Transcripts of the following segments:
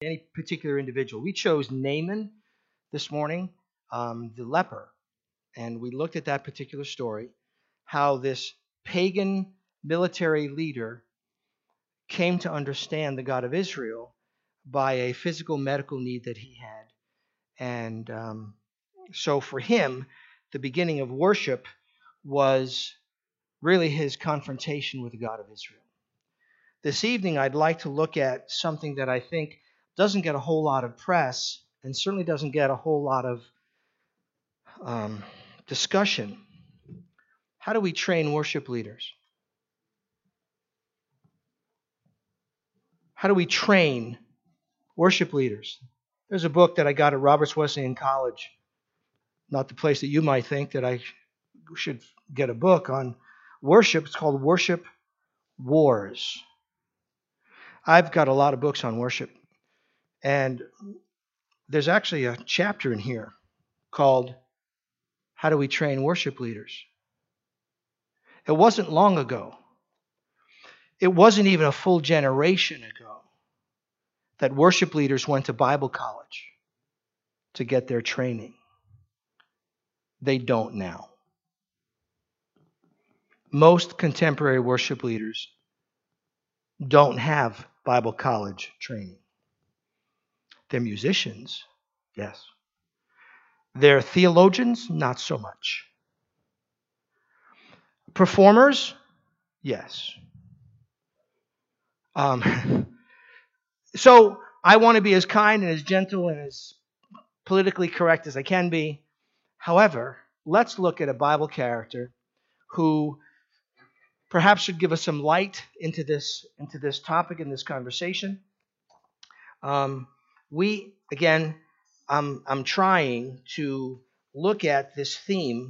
any particular individual. We chose Naaman this morning, the leper, and we looked at that particular story, how this pagan military leader came to understand the God of Israel by a physical medical need that he had. And so for him, the beginning of worship was really his confrontation with the God of Israel. This evening, I'd like to look at something that I think doesn't get a whole lot of press and certainly doesn't get a whole lot of discussion. How do we train worship leaders? How do we train worship leaders? There's a book that I got at Roberts Wesleyan College, not the place that you might think that I should get a book on worship. It's called Worship Wars. I've got a lot of books on worship, and there's actually a chapter in here called How Do We Train Worship Leaders? It wasn't long ago. It wasn't even a full generation ago that worship leaders went to Bible college to get their training. They don't now. Most contemporary worship leaders don't have Bible college training. They're musicians, yes. They're theologians, not so much. Performers, yes. So I want to be as kind and as gentle and as politically correct as I can be. However, let's look at a Bible character who perhaps should give us some light into this topic, in this conversation. I'm trying to look at this theme,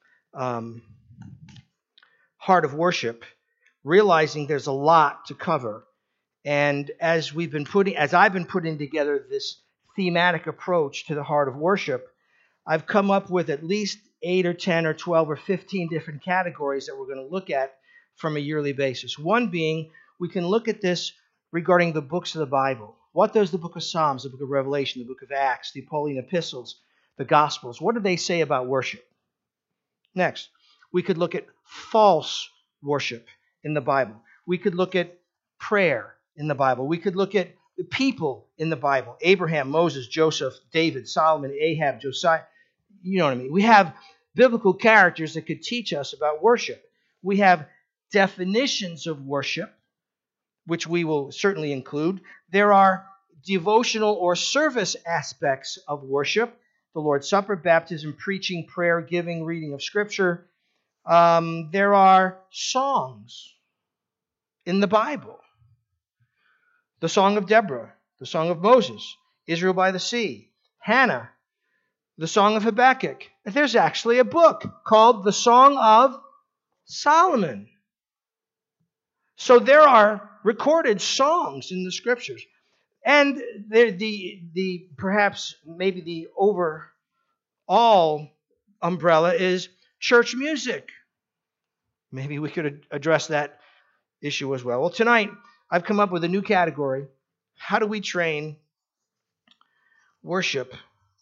heart of worship, realizing there's a lot to cover. And as I've been putting together this thematic approach to the heart of worship, I've come up with at least 8 or 10 or 12 or 15 different categories that we're going to look at from a yearly basis. One being, we can look at this regarding the books of the Bible. What does the book of Psalms, the book of Revelation, the book of Acts, the Pauline epistles, the Gospels, what do they say about worship? Next, we could look at false worship in the Bible. We could look at prayer in the Bible. We could look at the people in the Bible. Abraham, Moses, Joseph, David, Solomon, Ahab, Josiah. You know what I mean? We have biblical characters that could teach us about worship. We have definitions of worship, which we will certainly include. There are devotional or service aspects of worship: the Lord's Supper, baptism, preaching, prayer, giving, reading of Scripture. There are songs in the Bible. The Song of Deborah, the Song of Moses, Israel by the Sea, Hannah, the Song of Habakkuk. There's actually a book called the Song of Solomon. So there are recorded songs in the Scriptures. And perhaps maybe the overall umbrella is church music. Maybe we could address that issue as well. Well, tonight I've come up with a new category. How do we train worship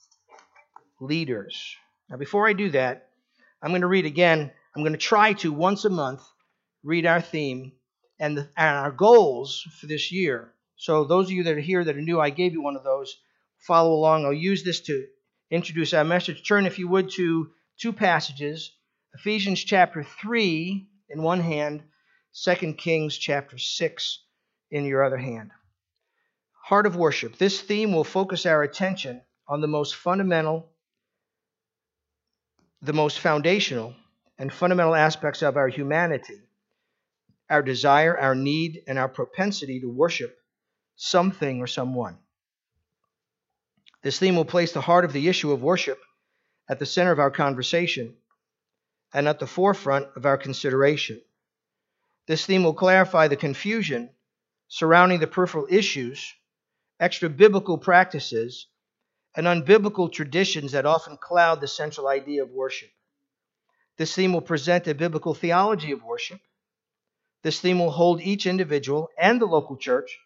leaders? Now, before I do that, I'm going to read again. I'm going to try to, once a month, read our theme and our goals for this year. So those of you that are here that are new, I gave you one of those. Follow along. I'll use this to introduce our message. Turn, if you would, to 2 passages. Ephesians chapter 3 in one hand, 2 Kings chapter 6 in your other hand. Heart of worship. This theme will focus our attention on the most fundamental, the most foundational, and fundamental aspects of our humanity, our desire, our need, and our propensity to worship something or someone. This theme will place the heart of the issue of worship at the center of our conversation and at the forefront of our consideration. This theme will clarify the confusion surrounding the peripheral issues, extra-biblical practices, and unbiblical traditions that often cloud the central idea of worship. This theme will present a biblical theology of worship. This theme will hold each individual and the local church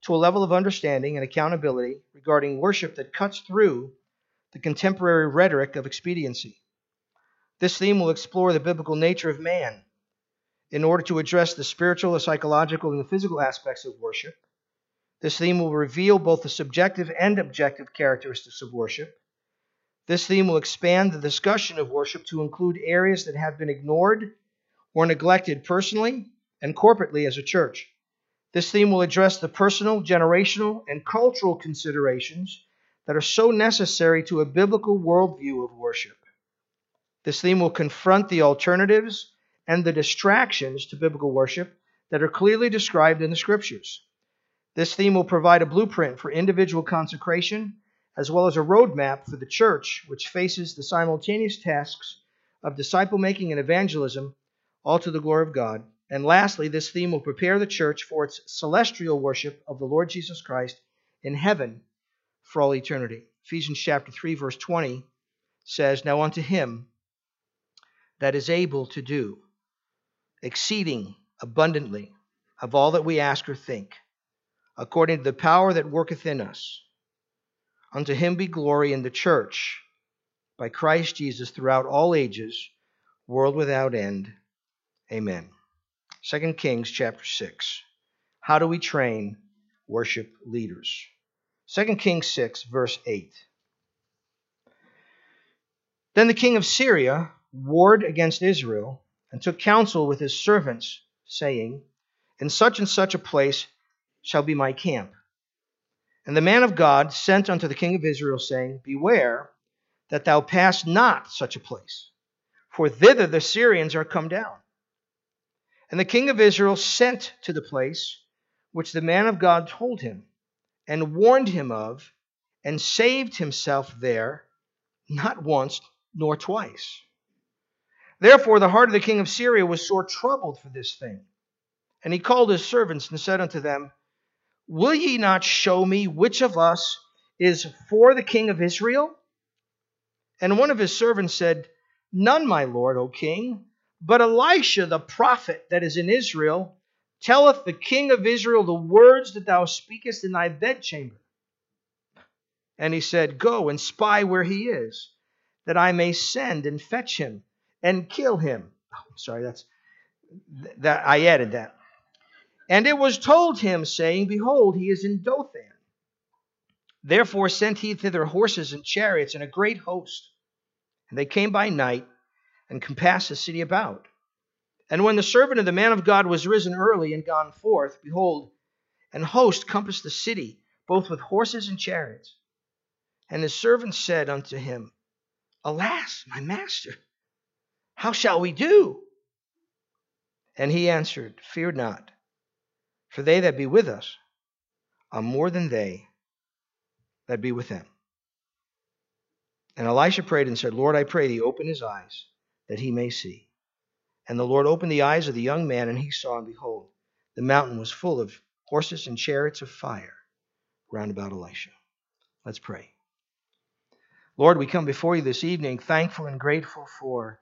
to a level of understanding and accountability regarding worship that cuts through the contemporary rhetoric of expediency. This theme will explore the biblical nature of man in order to address the spiritual, the psychological, and the physical aspects of worship. This theme will reveal both the subjective and objective characteristics of worship. This theme will expand the discussion of worship to include areas that have been ignored or neglected personally and corporately as a church. This theme will address the personal, generational, and cultural considerations that are so necessary to a biblical worldview of worship. This theme will confront the alternatives and the distractions to biblical worship that are clearly described in the Scriptures. This theme will provide a blueprint for individual consecration, as well as a roadmap for the church, which faces the simultaneous tasks of disciple-making and evangelism, all to the glory of God. And lastly, this theme will prepare the church for its celestial worship of the Lord Jesus Christ in heaven for all eternity. Ephesians chapter 3, verse 20 says, "Now unto him that is able to do exceeding abundantly of all that we ask or think, according to the power that worketh in us. Unto him be glory in the church by Christ Jesus throughout all ages, world without end. Amen." 2 Kings chapter 6. How do we train worship leaders? 2 Kings 6, verse 8. Then the king of Syria warred against Israel and took counsel with his servants, saying, "In such and such a place shall be my camp." And the man of God sent unto the king of Israel, saying, "Beware that thou pass not such a place, for thither the Syrians are come down." And the king of Israel sent to the place which the man of God told him, and warned him of, and saved himself there, not once nor twice. Therefore the heart of the king of Syria was sore troubled for this thing. And he called his servants and said unto them, "Will ye not show me which of us is for the king of Israel?" And one of his servants said, "None, my lord, O king, but Elisha the prophet that is in Israel telleth the king of Israel the words that thou speakest in thy bedchamber." And he said, "Go and spy where he is, that I may send and fetch him and kill him." I added that. And it was told him, saying, "Behold, he is in Dothan." Therefore sent he thither horses and chariots and a great host. And they came by night and compassed the city about. And when the servant of the man of God was risen early and gone forth, behold, an host compassed the city, both with horses and chariots. And his servant said unto him, "Alas, my master, how shall we do?" And he answered, "Fear not, for they that be with us are more than they that be with them." And Elisha prayed and said, "Lord, I pray thee, open his eyes, that he may see." And the Lord opened the eyes of the young man, and he saw, and behold, the mountain was full of horses and chariots of fire round about Elisha. Let's pray. Lord, we come before you this evening thankful and grateful for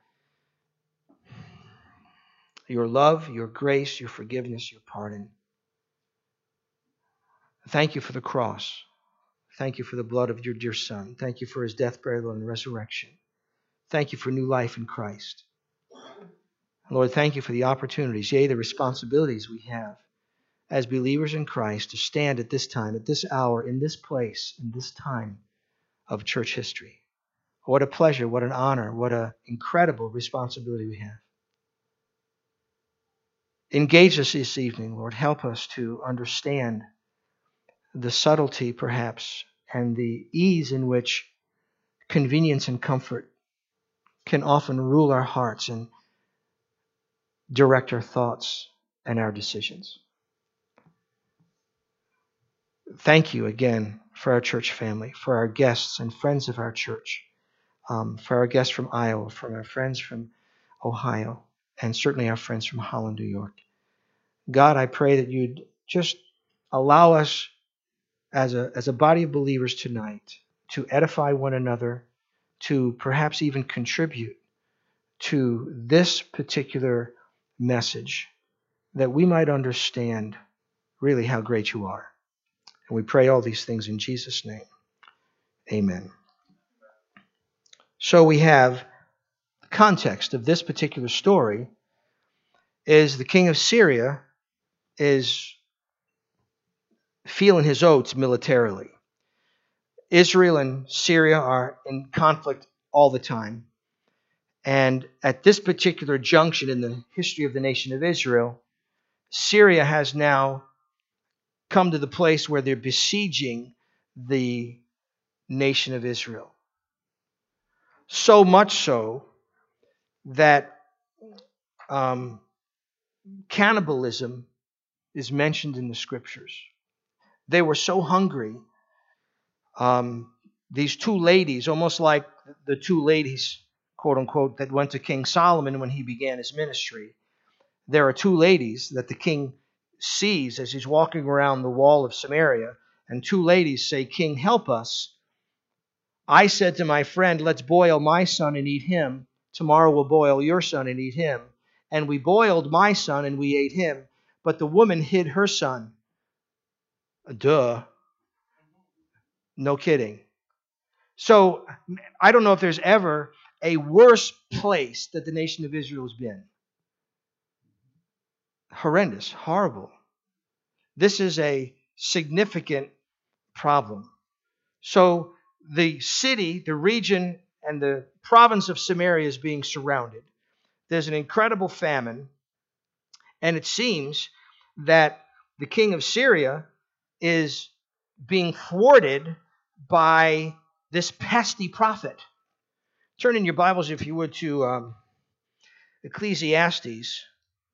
your love, your grace, your forgiveness, your pardon. Thank you for the cross. Thank you for the blood of your dear Son. Thank you for his death, burial, and resurrection. Thank you for new life in Christ. Lord, thank you for the opportunities, yea, the responsibilities we have as believers in Christ to stand at this time, at this hour, in this place, in this time of church history. What a pleasure, what an honor, what an incredible responsibility we have. Engage us this evening, Lord. Help us to understand the subtlety, perhaps, and the ease in which convenience and comfort can often rule our hearts and direct our thoughts and our decisions. Thank you again for our church family, for our guests and friends of our church, for our guests from Iowa, from our friends from Ohio, and certainly our friends from Holland, New York. God, I pray that you'd just allow us as a body of believers tonight to edify one another, to perhaps even contribute to this particular message, that we might understand really how great you are. And we pray all these things in Jesus' name. Amen. So we have the context of this particular story is the king of Syria is feeling his oats militarily. Israel and Syria are in conflict all the time. And at this particular junction in the history of the nation of Israel, Syria has now come to the place where they're besieging the nation of Israel. So much so that cannibalism is mentioned in the scriptures. They were so hungry. These two ladies, almost like the two ladies, quote unquote, that went to King Solomon when he began his ministry. There are two ladies that the king sees as he's walking around the wall of Samaria, and two ladies say, "King, help us. I said to my friend, let's boil my son and eat him. Tomorrow we'll boil your son and eat him. And we boiled my son and we ate him. But the woman hid her son." Duh. No kidding. So I don't know if there's ever a worse place that the nation of Israel has been. Horrendous, horrible. This is a significant problem. So the city, the region, and the province of Samaria is being surrounded. There's an incredible famine, and it seems that the king of Syria is being thwarted by this pesky prophet. Turn in your Bibles, if you would, to Ecclesiastes.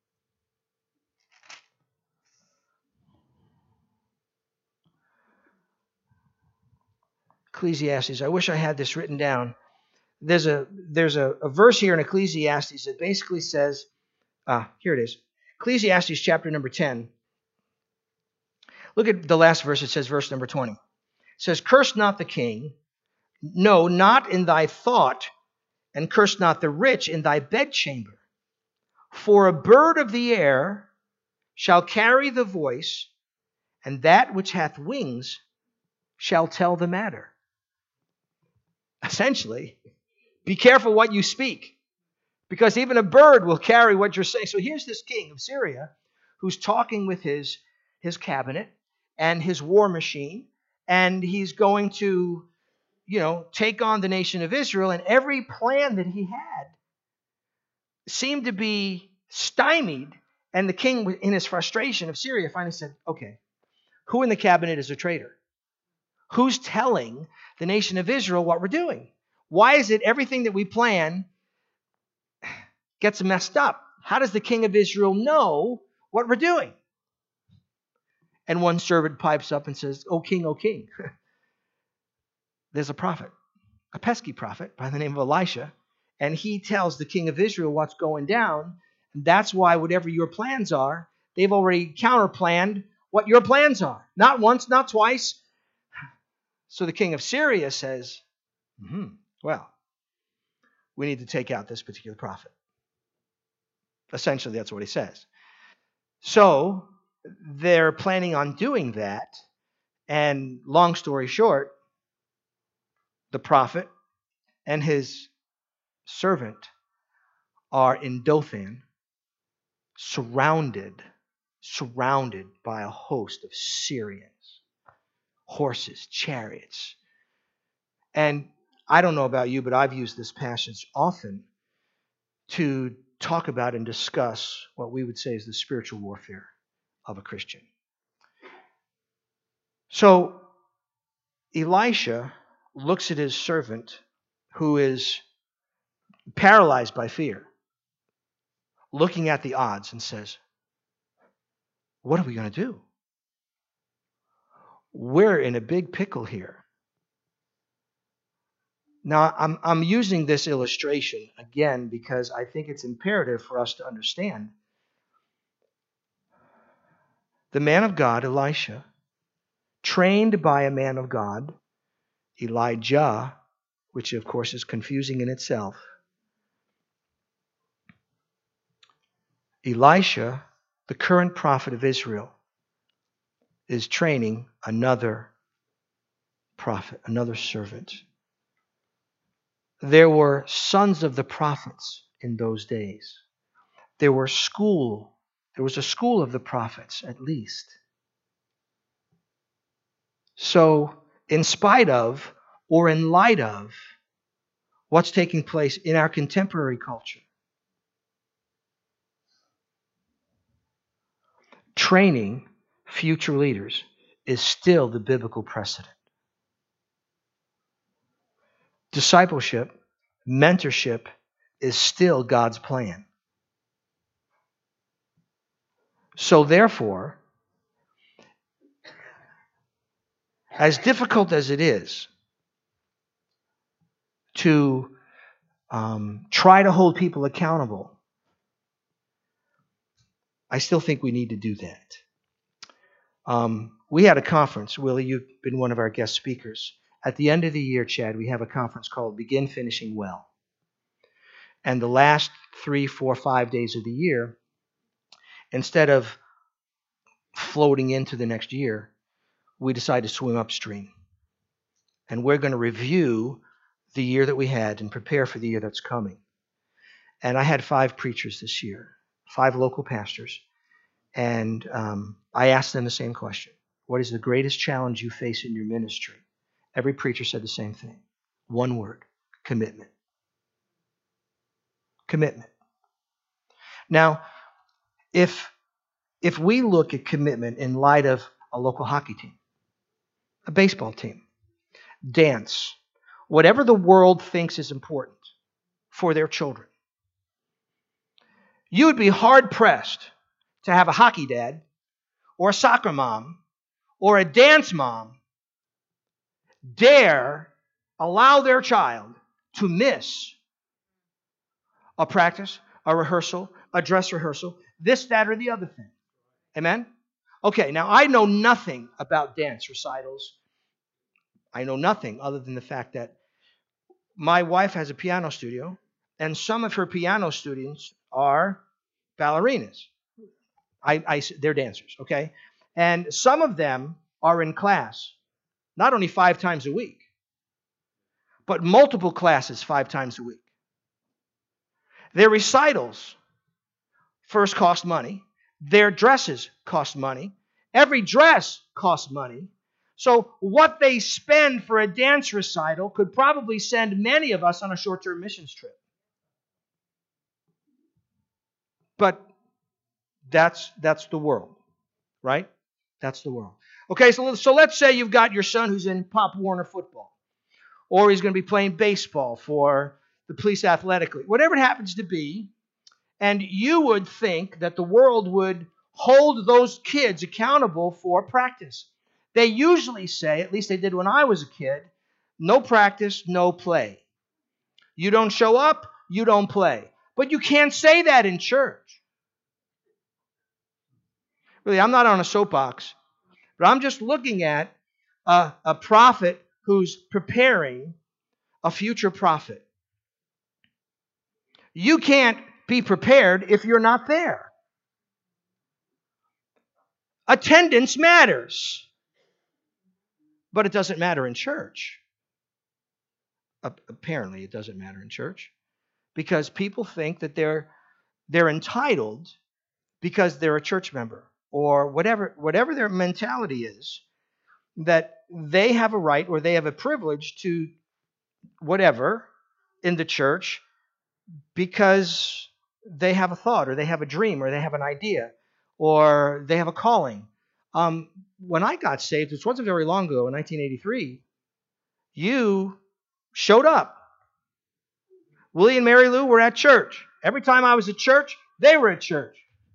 Ecclesiastes. I wish I had this written down. There's a verse here in Ecclesiastes that basically says, here it is. Ecclesiastes chapter number 10. Look at the last verse. It says verse number 20. It says, "Curse not the king, no, not in thy thought, and curse not the rich in thy bedchamber. For a bird of the air shall carry the voice, and that which hath wings shall tell the matter." Essentially, be careful what you speak, because even a bird will carry what you're saying. So here's this king of Syria who's talking with his cabinet and his war machine, and he's going to, take on the nation of Israel, and every plan that he had seemed to be stymied. And the king, in his frustration of Syria, finally said, okay, who in the cabinet is a traitor? Who's telling the nation of Israel what we're doing? Why is it everything that we plan gets messed up? How does the king of Israel know what we're doing? And one servant pipes up and says, "O king, there's a prophet, a pesky prophet by the name of Elisha, and he tells the king of Israel what's going down. And that's why whatever your plans are, they've already counterplanned what your plans are. Not once, not twice." So the king of Syria says, well, we need to take out this particular prophet. Essentially, that's what he says. So they're planning on doing that. And long story short, the prophet and his servant are in Dothan, surrounded by a host of Syrians, horses, chariots. And I don't know about you, but I've used this passage often to talk about and discuss what we would say is the spiritual warfare of a Christian. So Elisha looks at his servant who is paralyzed by fear, looking at the odds, and says, what are we going to do? We're in a big pickle here. Now, I'm using this illustration again because I think it's imperative for us to understand. The man of God, Elisha, trained by a man of God, Elijah, which of course is confusing in itself. Elisha, the current prophet of Israel, is training another prophet, another servant. There were sons of the prophets in those days. There was a school of the prophets at least. So, in spite of or in light of what's taking place in our contemporary culture, training future leaders is still the biblical precedent. Discipleship, mentorship is still God's plan. So therefore, as difficult as it is to try to hold people accountable, I still think we need to do that. We had a conference. Willie, you've been one of our guest speakers. At the end of the year, Chad, we have a conference called Begin Finishing Well. And the last 3, 4, 5 days of the year, instead of floating into the next year, we decided to swim upstream. And we're going to review the year that we had and prepare for the year that's coming. And I had 5 preachers this year, 5 local pastors. And I asked them the same question. What is the greatest challenge you face in your ministry? Every preacher said the same thing. One word: commitment. Commitment. Now, if we look at commitment in light of a local hockey team, a baseball team, dance, whatever the world thinks is important for their children, you would be hard-pressed to have a hockey dad or a soccer mom or a dance mom dare allow their child to miss a practice, a rehearsal, a dress rehearsal, this, that, or the other thing. Amen? Okay, now I know nothing about dance recitals. I know nothing other than the fact that my wife has a piano studio, and some of her piano students are ballerinas. They're dancers, okay? And some of them are in class, not only 5 times a week, but multiple classes 5 times a week. Their recitals first cost money. Their dresses cost money. Every dress costs money. So what they spend for a dance recital could probably send many of us on a short-term missions trip. But that's the world, right? That's the world. Okay, so let's say you've got your son who's in Pop Warner football, or he's going to be playing baseball for the police athletically, whatever it happens to be, and you would think that the world would hold those kids accountable for practice. They usually say, at least they did when I was a kid, no practice, no play. You don't show up, you don't play. But you can't say that in church. Really, I'm not on a soapbox, but I'm just looking at a prophet who's preparing a future prophet. You can't be prepared if you're not there. Attendance matters, but it doesn't matter in church. Apparently, it doesn't matter in church because people think that they're entitled because they're a church member or whatever their mentality is, that they have a right or they have a privilege to whatever in the church because they have a thought or they have a dream or they have an idea or they have a calling. When I got saved, which wasn't very long ago, in 1983, you showed up. Willie and Mary Lou were at church. Every time I was at church, they were at church.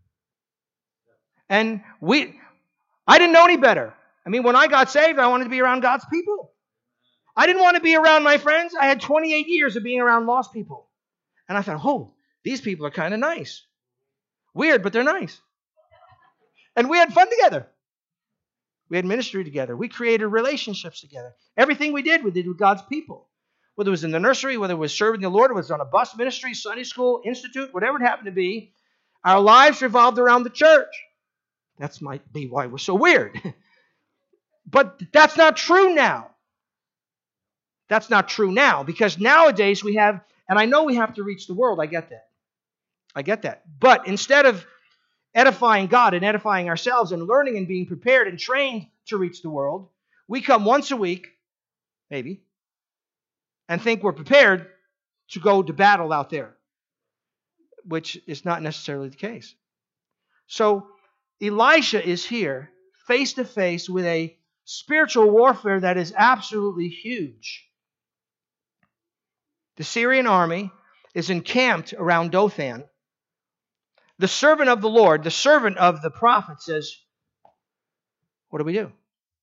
And I didn't know any better. I mean, when I got saved, I wanted to be around God's people. I didn't want to be around my friends. I had 28 years of being around lost people. And I thought, oh, these people are kind of nice. Weird, but they're nice. And we had fun together. We had ministry together. We created relationships together. Everything we did with God's people. Whether it was in the nursery, whether it was serving the Lord, whether it was on a bus ministry, Sunday school, institute, whatever it happened to be, our lives revolved around the church. That might be why we're so weird. But that's not true now. That's not true now, because nowadays we have, and I know we have to reach the world. I get that. But instead of edifying God and edifying ourselves and learning and being prepared and trained to reach the world, we come once a week, maybe, and think we're prepared to go to battle out there, which is not necessarily the case. So Elisha is here face to face with a spiritual warfare that is absolutely huge. The Syrian army is encamped around Dothan. The servant of the Lord, the servant of the prophet says, what do we do?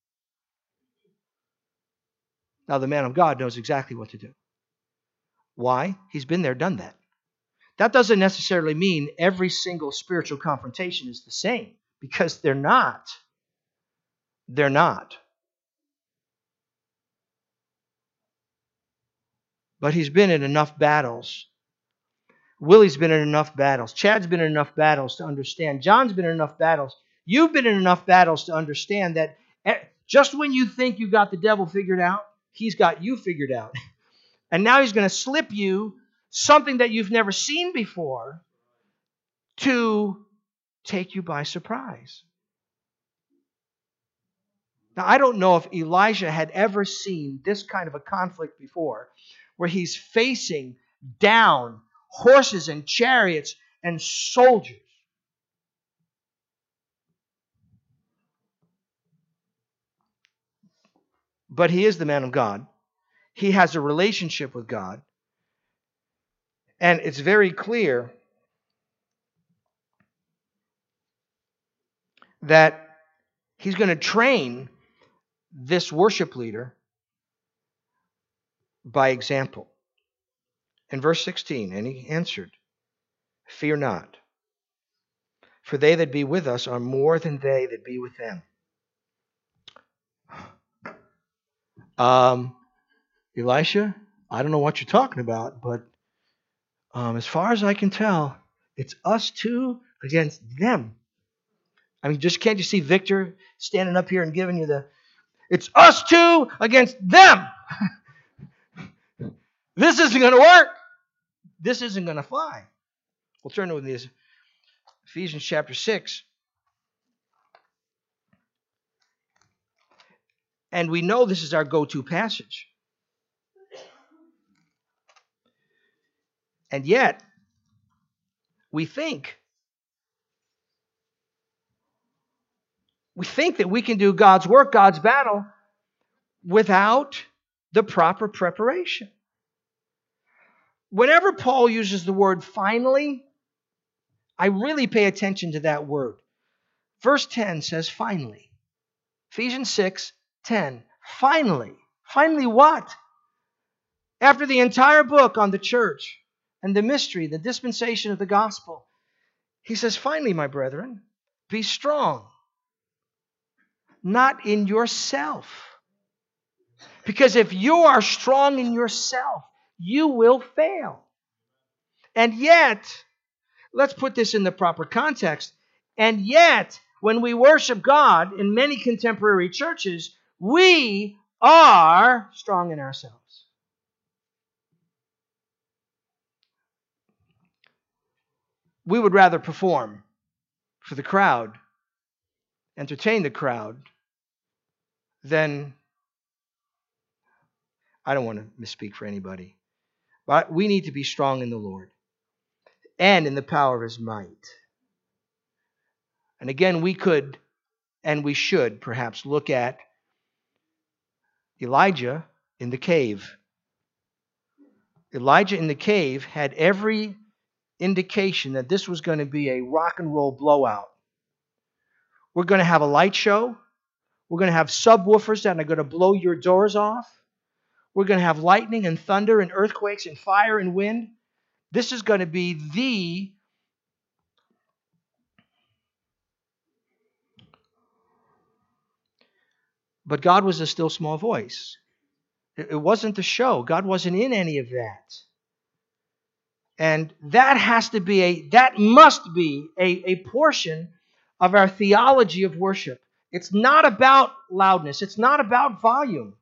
Now the man of God knows exactly what to do. Why? He's been there, done that. That doesn't necessarily mean every single spiritual confrontation is the same, because they're not. They're not. But he's been in enough battles. Willie's been in enough battles. Chad's been in enough battles to understand. John's been in enough battles. You've been in enough battles to understand that just when you think you got the devil figured out, he's got you figured out. And now he's going to slip you something that you've never seen before to take you by surprise. Now, I don't know if Elijah had ever seen this kind of a conflict before, where he's facing down horses and chariots and soldiers. But he is the man of God. He has a relationship with God. And it's very clear that he's going to train this worship leader by example. In verse 16, and he answered, "Fear not, for they that be with us are more than they that be with them." Elisha, I don't know what you're talking about, but as far as I can tell, it's us two against them. I mean, can't you see Victor standing up here and giving you it's us two against them. This isn't going to work. This isn't going to fly. We'll turn to this Ephesians chapter 6. And we know this is our go-to passage. And yet, we think that we can do God's work, God's battle, without the proper preparation. Whenever Paul uses the word finally, I really pay attention to that word. Verse 10 says finally. Ephesians 6:10. Finally. Finally what? After the entire book on the church and the mystery, the dispensation of the gospel, he says, finally, my brethren, be strong. Not in yourself. Because if you are strong in yourself, you will fail. And yet, let's put this in the proper context. And yet, when we worship God in many contemporary churches, we are strong in ourselves. We would rather perform for the crowd, entertain the crowd, than, I don't want to misspeak for anybody, but we need to be strong in the Lord and in the power of His might. And again, we could and we should perhaps look at Elijah in the cave. Elijah in the cave had every indication that this was going to be a rock and roll blowout. We're going to have a light show. We're going to have subwoofers that are going to blow your doors off. We're going to have lightning and thunder and earthquakes and fire and wind. This is going to be the But God was a still small voice. It wasn't the show. God wasn't in any of that. And that must be a portion of our theology of worship. It's not about loudness. It's not about volume.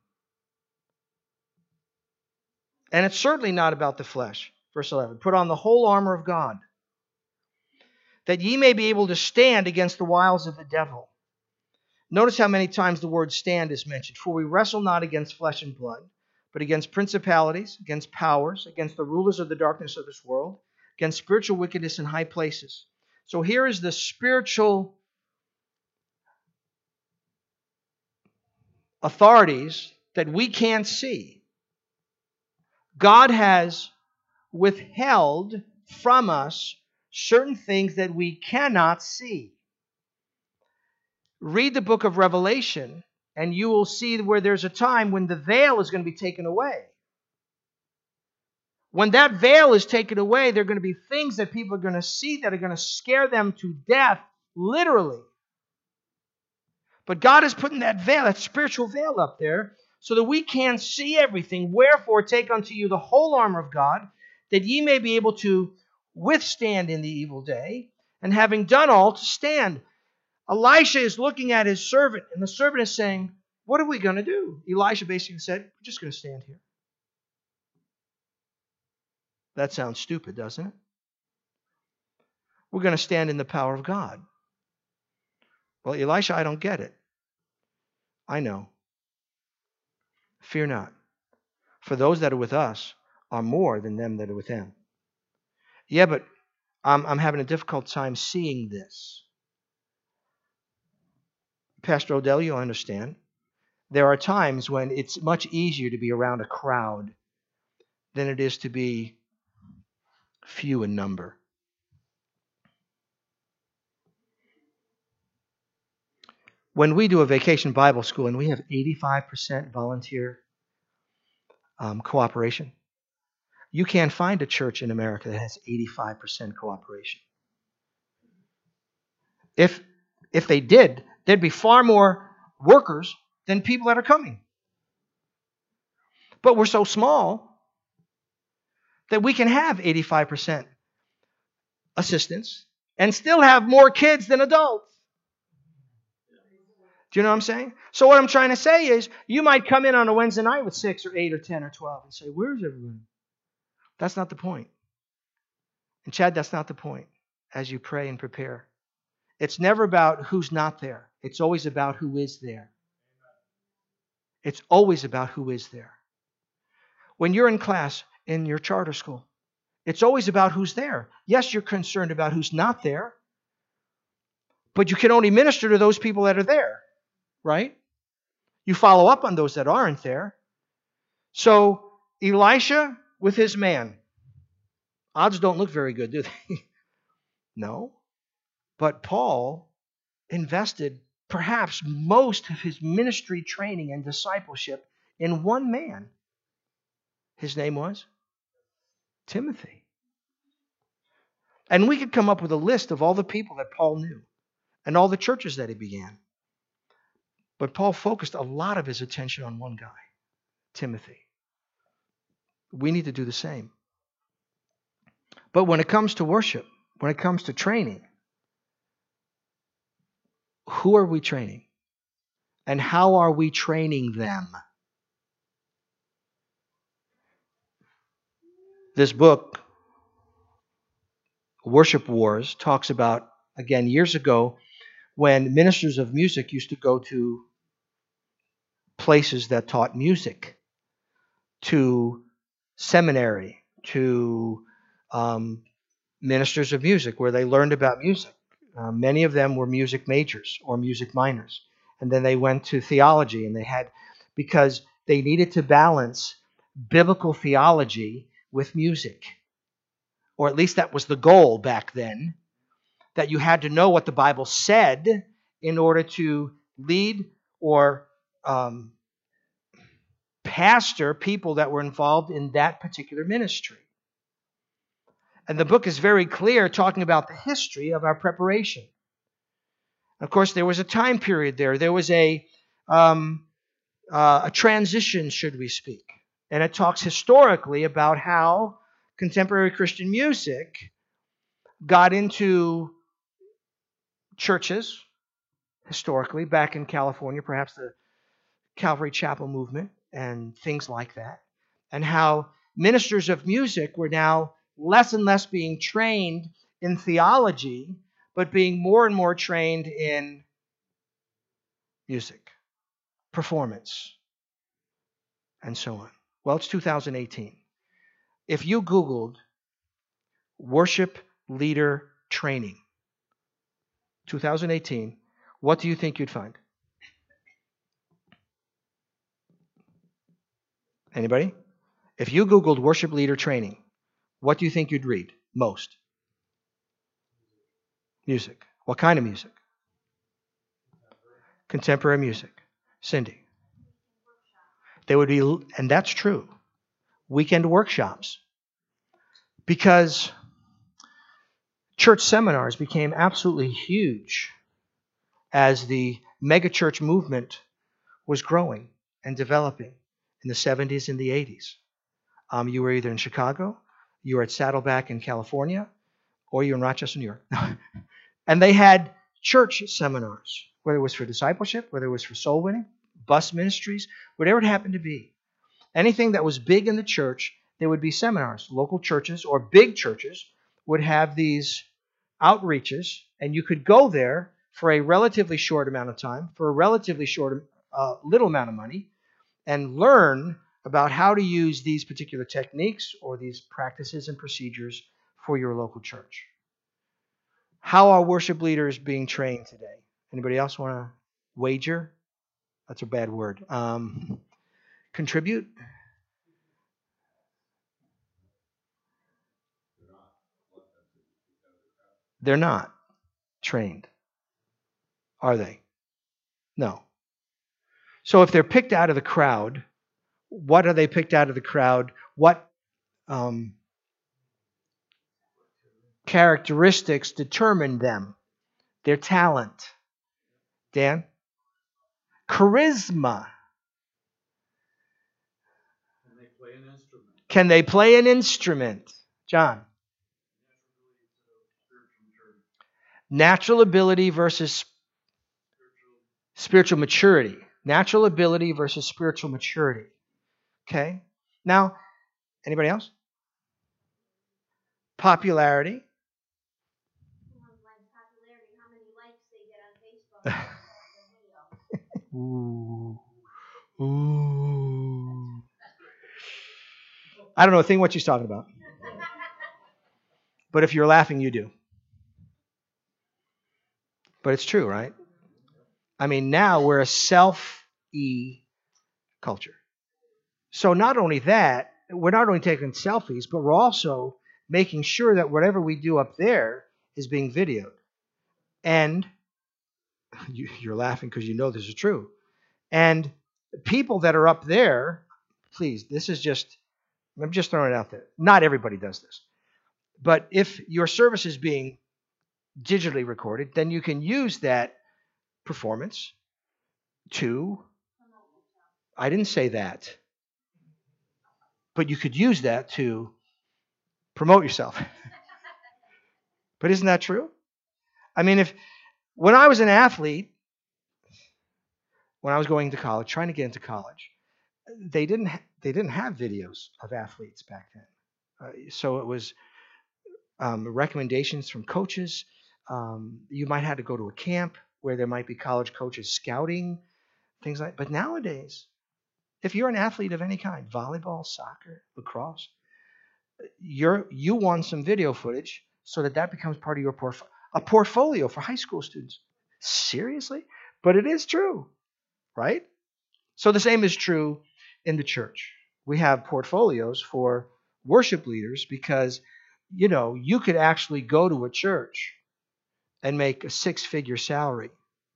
And it's certainly not about the flesh. Verse 11, put on the whole armor of God, that ye may be able to stand against the wiles of the devil. Notice how many times the word stand is mentioned. For we wrestle not against flesh and blood, but against principalities, against powers, against the rulers of the darkness of this world, against spiritual wickedness in high places. So here is the spiritual authorities that we can't see. God has withheld from us certain things that we cannot see. Read the book of Revelation, and you will see where there's a time when the veil is going to be taken away. When that veil is taken away, there are going to be things that people are going to see that are going to scare them to death, literally. But God is putting that veil, that spiritual veil up there, so that we can't see everything. Wherefore, take unto you the whole armor of God, that ye may be able to withstand in the evil day, and having done all, to stand. Elisha is looking at his servant, and the servant is saying, what are we going to do? Elisha basically said, we're just going to stand here. That sounds stupid, doesn't it? We're going to stand in the power of God. Well, Elisha, I don't get it. I know. Fear not, for those that are with us are more than them that are with them. Yeah, but I'm having a difficult time seeing this. Pastor Odell, you'll understand. There are times when it's much easier to be around a crowd than it is to be few in number. When we do a vacation Bible school and we have 85% volunteer cooperation, you can't find a church in America that has 85% cooperation. If they did, there'd be far more workers than people that are coming. But we're so small that we can have 85% assistance and still have more kids than adults. Do you know what I'm saying? So what I'm trying to say is, you might come in on a Wednesday night with 6 or 8 or 10 or 12 and say, where's everyone? That's not the point. And Chad, that's not the point as you pray and prepare. It's never about who's not there. It's always about who is there. It's always about who is there. When you're in class in your charter school, it's always about who's there. Yes, you're concerned about who's not there, but you can only minister to those people that are there, right? You follow up on those that aren't there. So Elisha with his man, odds don't look very good, do they? No. But Paul invested perhaps most of his ministry training and discipleship in one man. His name was Timothy. And we could come up with a list of all the people that Paul knew and all the churches that he began. But Paul focused a lot of his attention on one guy, Timothy. We need to do the same. But when it comes to worship, when it comes to training, who are we training? And how are we training them? This book, Worship Wars, talks about, again, years ago, when ministers of music used to go to places that taught music, to seminary, to ministers of music, where they learned about music. Many of them were music majors or music minors. And then they went to theology, and because they needed to balance biblical theology with music. Or at least that was the goal back then, that you had to know what the Bible said in order to lead or pastor people that were involved in that particular ministry. And the book is very clear, talking about the history of our preparation. Of course, there was a time period there. There was a transition, should we speak. And it talks historically about how contemporary Christian music got into churches, historically, back in California, perhaps the Calvary Chapel movement and things like that, and how ministers of music were now less and less being trained in theology, but being more and more trained in music, performance, and so on. Well, it's 2018. If you Googled worship leader training 2018, what do you think you'd find? Anybody? If you Googled worship leader training, what do you think you'd read most? Music. What kind of music? Contemporary music. Cindy. They would be, and that's true, weekend workshops. Because church seminars became absolutely huge as the megachurch movement was growing and developing in the 70s and the 80s. You were either in Chicago, you were at Saddleback in California, or you were in Rochester, New York. And they had church seminars, whether it was for discipleship, whether it was for soul winning, bus ministries, whatever it happened to be. Anything that was big in the church, there would be seminars. Local churches or big churches would have these outreaches, and you could go there for a relatively short amount of time, for a relatively little amount of money, and learn about how to use these particular techniques or these practices and procedures for your local church. How are worship leaders being trained today? Anybody else want to wager? That's a bad word. Contribute? They're not trained, are they? No. So if they're picked out of the crowd, what are they picked out of the crowd? What characteristics determine them? Their talent. Dan? Charisma. Can they play an instrument? John? Natural ability versus spiritual maturity. Natural ability versus spiritual maturity. Okay? Now, anybody else? Popularity. Ooh. Ooh. I don't know a thing what she's talking about. But if you're laughing, you do. But it's true, right? I mean, now we're a selfie culture. So not only that, we're not only taking selfies, but we're also making sure that whatever we do up there is being videoed. And you're laughing because you know this is true. And people that are up there, please, I'm just throwing it out there. Not everybody does this. But if your service is being digitally recorded, then you can use that performance to, I didn't say that, but you could use that to promote yourself. But isn't that true? I mean, when I was an athlete, when I was going to college, trying to get into college, they didn't have videos of athletes back then. So it was recommendations from coaches. You might have to go to a camp where there might be college coaches scouting, things like that. But nowadays, if you're an athlete of any kind, volleyball, soccer, lacrosse, you want some video footage so that becomes part of your portfolio for high school students. Seriously? But it is true, right? So the same is true in the church. We have portfolios for worship leaders because, you could actually go to a church and make a six-figure salary.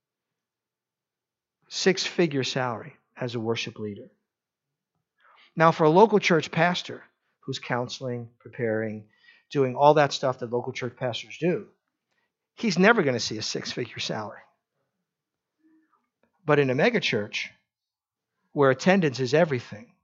Six-figure salary as a worship leader. Now, for a local church pastor who's counseling, preparing, doing all that stuff that local church pastors do, he's never going to see a six-figure salary. But in a megachurch, where attendance is everything,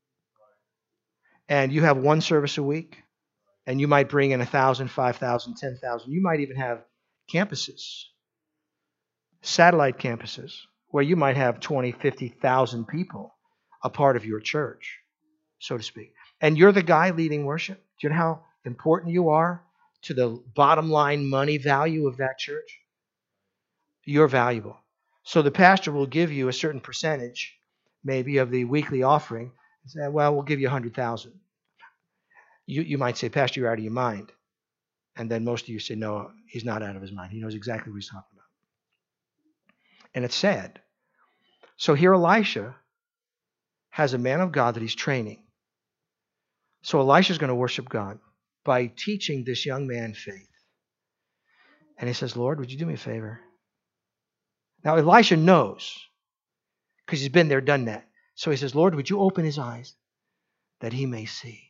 and you have one service a week, and you might bring in 1,000, 5,000, 10,000, you might even have campuses. satellite campuses where you might have 20, 50,000 people a part of your church, so to speak. And you're the guy leading worship. Do you know how important you are to the bottom line money value of that church? You're valuable. So the pastor will give you a certain percentage, maybe, of the weekly offering. And say, well, we'll give you 100,000. You might say, Pastor, you're out of your mind. And then most of you say, no, he's not out of his mind. He knows exactly what he's talking about. And it's sad. So here Elisha has a man of God that he's training. So Elisha's going to worship God by teaching this young man faith. And he says, Lord, would you do me a favor? Now Elisha knows, because he's been there, done that. So he says, Lord, would you open his eyes that he may see?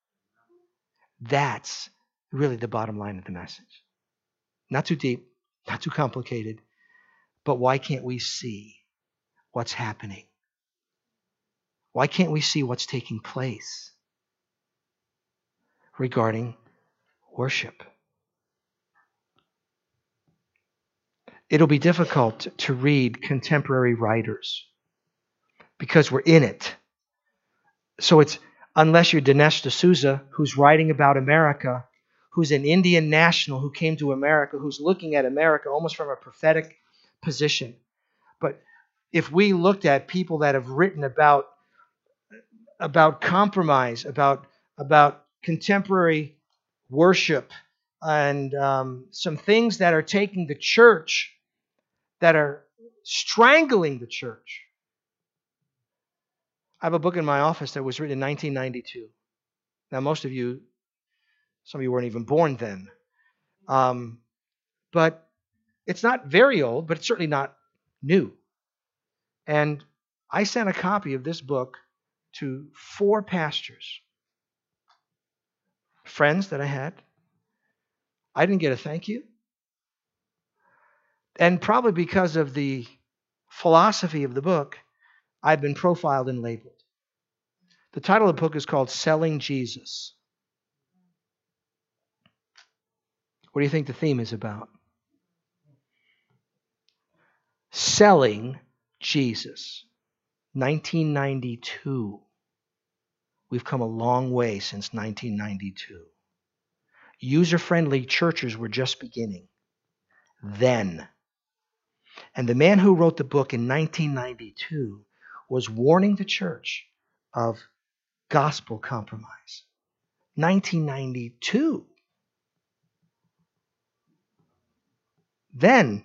That's really the bottom line of the message. Not too deep, not too complicated, but why can't we see what's happening? Why can't we see what's taking place regarding worship? It'll be difficult to read contemporary writers because we're in it. So it's, unless you're Dinesh D'Souza, who's writing about America, who's an Indian national who came to America, who's looking at America almost from a prophetic position. But if we looked at people that have written about compromise, about contemporary worship, and some things that are taking the church, that are strangling the church. I have a book in my office that was written in 1992. Now, most of you, some of you weren't even born then. But it's not very old, but it's certainly not new. And I sent a copy of this book to 4 pastors, friends that I had. I didn't get a thank you. And probably because of the philosophy of the book, I've been profiled and labeled. The title of the book is called Selling Jesus. What do you think the theme is about? Selling Jesus. 1992. We've come a long way since 1992. User-friendly churches were just beginning then. And the man who wrote the book in 1992 was warning the church of gospel compromise. 1992. Then,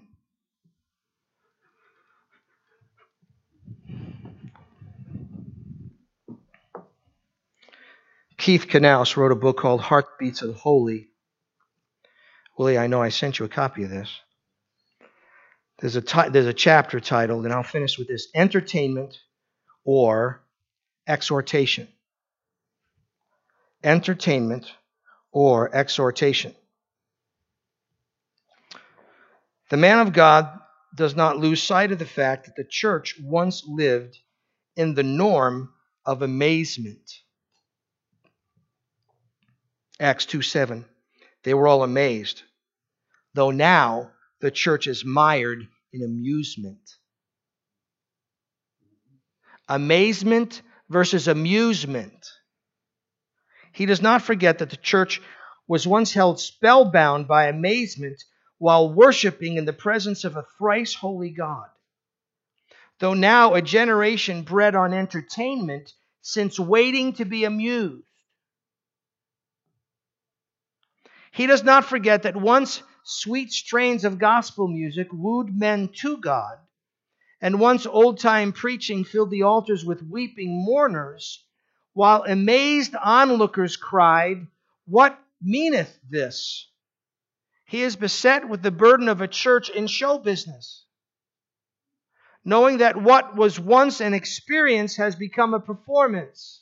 Keith Knaus wrote a book called Heartbeats of the Holy. Willie, I know I sent you a copy of this. There's a chapter titled, and I'll finish with this, Entertainment or Exhortation. Entertainment or exhortation. The man of God does not lose sight of the fact that the church once lived in the norm of amazement. Acts 2:7. They were all amazed, though now the church is mired in amusement. Amazement versus amusement. He does not forget that the church was once held spellbound by amazement while worshiping in the presence of a thrice holy God. Though now a generation bred on entertainment, since waiting to be amused. He does not forget that once sweet strains of gospel music wooed men to God, and once old-time preaching filled the altars with weeping mourners, while amazed onlookers cried, "What meaneth this?" He is beset with the burden of a church in show business, knowing that what was once an experience has become a performance.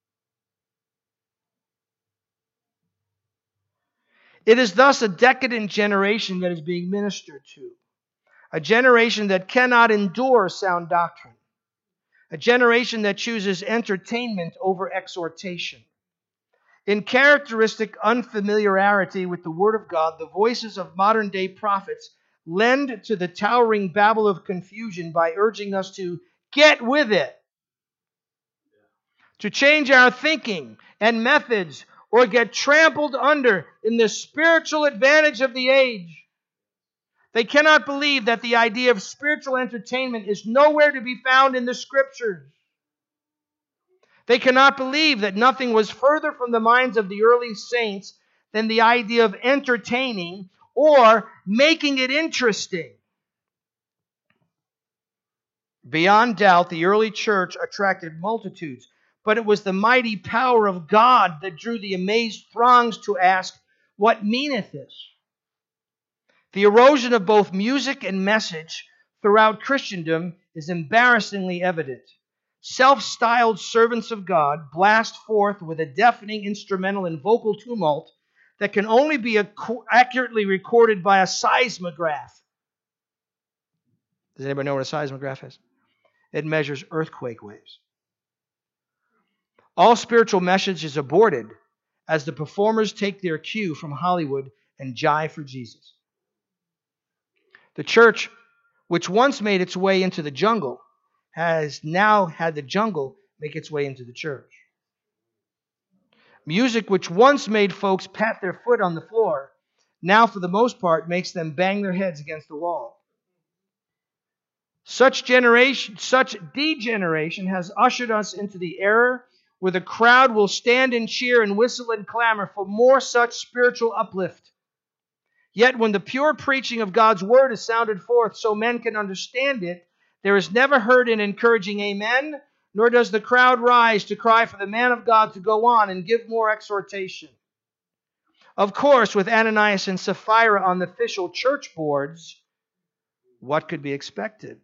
It is thus a decadent generation that is being ministered to, a generation that cannot endure sound doctrine, a generation that chooses entertainment over exhortation. In characteristic unfamiliarity with the Word of God, the voices of modern-day prophets lend to the towering babble of confusion by urging us to get with it, to change our thinking and methods, or get trampled under in the spiritual advantage of the age. They cannot believe that the idea of spiritual entertainment is nowhere to be found in the Scriptures. They cannot believe that nothing was further from the minds of the early saints than the idea of entertaining or making it interesting. Beyond doubt, the early church attracted multitudes, but it was the mighty power of God that drew the amazed throngs to ask, "What meaneth this?" The erosion of both music and message throughout Christendom is embarrassingly evident. Self-styled servants of God blast forth with a deafening instrumental and vocal tumult that can only be accurately recorded by a seismograph. Does anybody know what a seismograph is? It measures earthquake waves. All spiritual message is aborted as the performers take their cue from Hollywood and jive for Jesus. The church, which once made its way into the jungle, has now had the jungle make its way into the church. Music, which once made folks pat their foot on the floor, now for the most part makes them bang their heads against the wall. Such degeneration has ushered us into the era where the crowd will stand and cheer and whistle and clamor for more such spiritual uplift. Yet when the pure preaching of God's word is sounded forth so men can understand it, there is never heard an encouraging amen, nor does the crowd rise to cry for the man of God to go on and give more exhortation. Of course, with Ananias and Sapphira on the official church boards, what could be expected?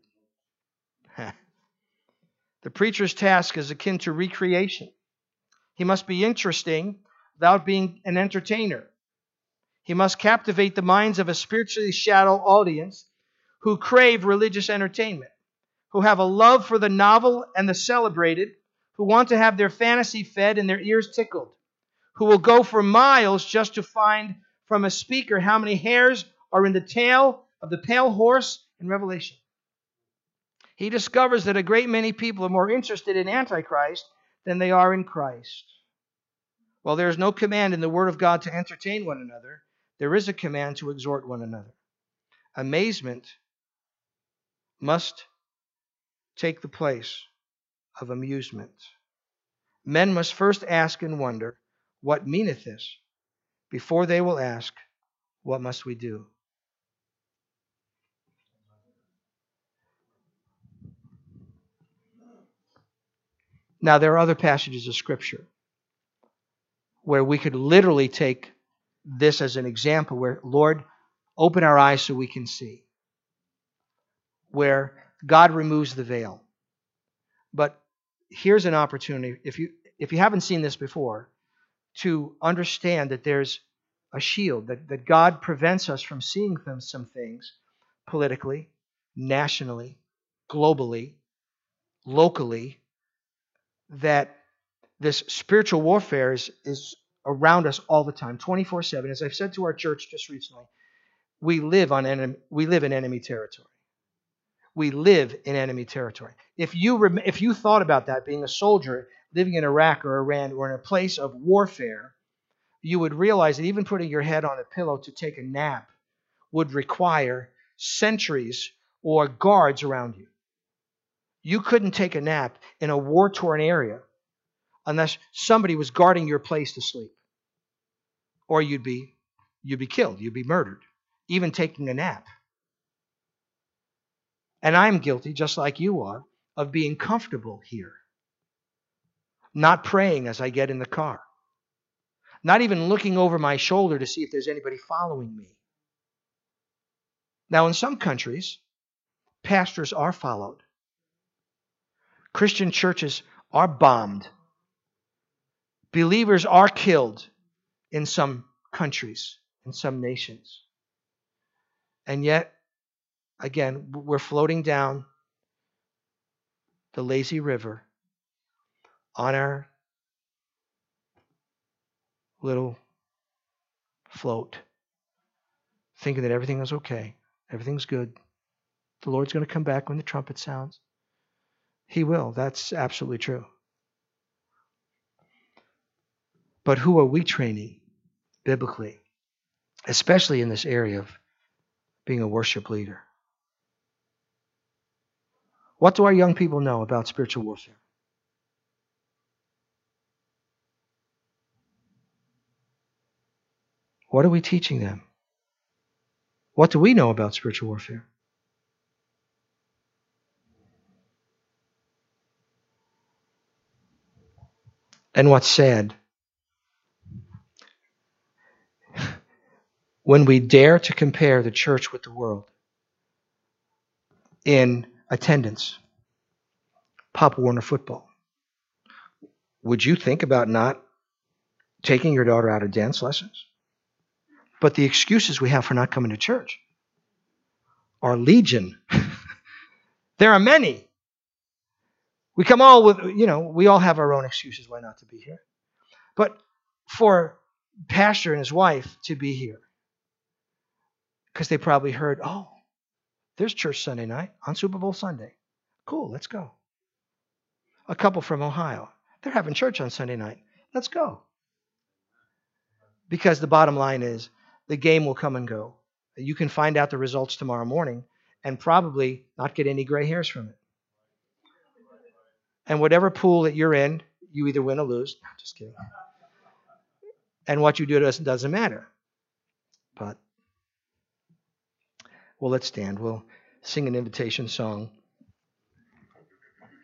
The preacher's task is akin to recreation. He must be interesting without being an entertainer. He must captivate the minds of a spiritually shallow audience who crave religious entertainment, who have a love for the novel and the celebrated, who want to have their fantasy fed and their ears tickled, who will go for miles just to find from a speaker how many hairs are in the tail of the pale horse in Revelation. He discovers that a great many people are more interested in Antichrist than they are in Christ. While there is no command in the Word of God to entertain one another, there is a command to exhort one another. Amazement must take the place of amusement. Men must first ask and wonder, "What meaneth this?" before they will ask, "What must we do?" Now, there are other passages of Scripture where we could literally take this as an example where, Lord, open our eyes so we can see, where God removes the veil. But here's an opportunity, if you haven't seen this before, to understand that there's a shield, that God prevents us from seeing some things politically, nationally, globally, locally, that this spiritual warfare is around us all the time, 24/7. As I've said to our church just recently, we live in enemy territory. We live in enemy territory. If you thought about that, being a soldier living in Iraq or Iran or in a place of warfare, you would realize that even putting your head on a pillow to take a nap would require sentries or guards around you. You couldn't take a nap in a war-torn area unless somebody was guarding your place to sleep. Or you'd be killed, you'd be murdered, even taking a nap. And I'm guilty, just like you are, of being comfortable here. Not praying as I get in the car. Not even looking over my shoulder to see if there's anybody following me. Now, in some countries, pastors are followed. Christian churches are bombed. Believers are killed in some countries, in some nations. And yet, again, we're floating down the lazy river on our little float, thinking that everything is okay Everything's good. The Lord's going to come back when the trumpet sounds. He will. That's absolutely true. But who are we training biblically, especially in this area of being a worship leader? What do our young people know about spiritual warfare? What are we teaching them? What do we know about spiritual warfare? And what's sad, when we dare to compare the church with the world in attendance, Pop Warner football, would you think about not taking your daughter out of dance lessons? But the excuses we have for not coming to church are legion. There are many. We come all with, we all have our own excuses why not to be here. But for pastor and his wife to be here, because they probably heard, oh, there's church Sunday night on Super Bowl Sunday. Cool, let's go. A couple from Ohio, they're having church on Sunday night. Let's go. Because the bottom line is, the game will come and go. You can find out the results tomorrow morning and probably not get any gray hairs from it. And whatever pool that you're in, you either win or lose. No, just kidding. And what you do doesn't matter. But, well, let's stand. We'll sing an invitation song.